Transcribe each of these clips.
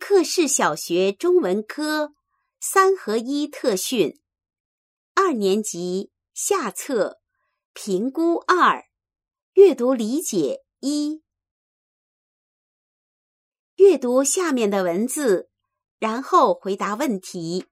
克氏小学中文科3合1特训2年级下册评估2阅读理解1。阅读下面的文字，然后回答问题。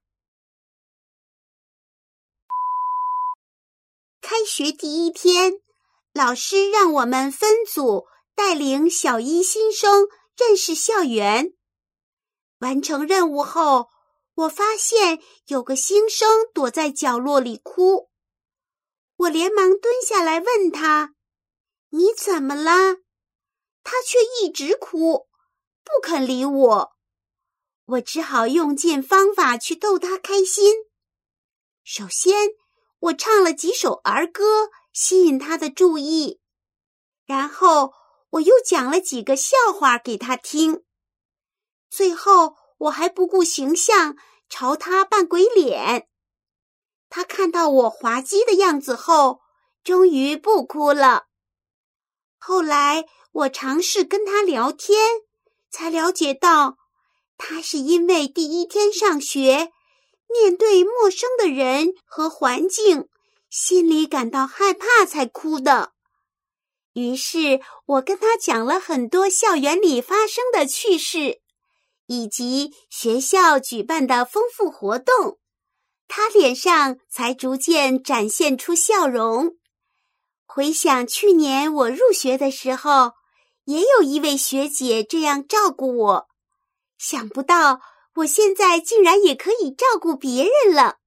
开学第一天，老师让我们分组带领小一新生认识校园。完成任务后，我发现有个新生躲在角落里哭。我连忙蹲下来问他：“你怎么了？”他却一直哭，不肯理我。我只好用尽方法去逗他开心。首先，我唱了几首儿歌，吸引他的注意。然后，我又讲了几个笑话给他听。最后，我还不顾形象，朝他扮鬼脸。他看到我滑稽的样子后，终于不哭了。后来，我尝试跟他聊天，才了解到，他是因为第一天上学，面对陌生的人和环境，心里感到害怕才哭的。于是，我跟他讲了很多校园里发生的趣事，以及学校举办的丰富活动，他脸上才逐渐展现出笑容。回想去年我入学的时候，也有一位学姐这样照顾我，想不到我现在竟然也可以照顾别人了。